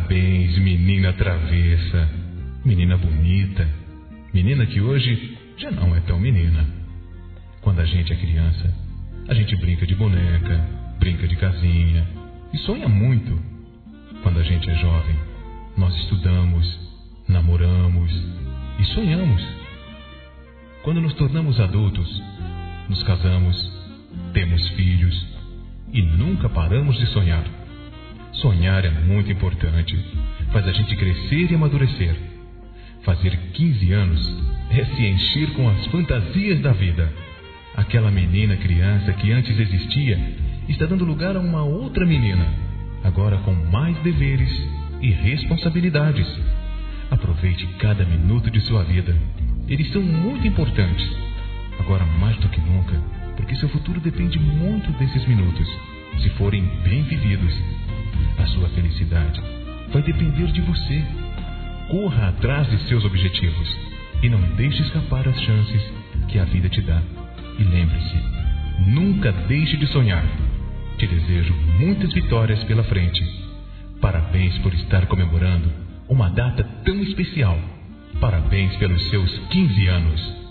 Parabéns, menina travessa, menina bonita, menina que hoje já não é tão menina. Quando a gente é criança, a gente brinca de boneca, brinca de casinha e sonha muito. Quando a gente é jovem, nós estudamos, namoramos e sonhamos. Quando nos tornamos adultos, nos casamos, temos filhos e nunca paramos de sonhar. Sonhar é muito importante, faz a gente crescer e amadurecer. Fazer 15 anos é se encher com as fantasias da vida. Aquela menina criança que antes existia está dando lugar a uma outra menina, agora com mais deveres e responsabilidades. Aproveite cada minuto de sua vida. Eles são muito importantes, agora mais do que nunca, porque seu futuro depende muito desses minutos, se forem bem vividos. A sua felicidade vai depender de você. Corra atrás de seus objetivos e não deixe escapar as chances que a vida te dá. E lembre-se, nunca deixe de sonhar. Te desejo muitas vitórias pela frente. Parabéns por estar comemorando uma data tão especial. Parabéns pelos seus 15 anos.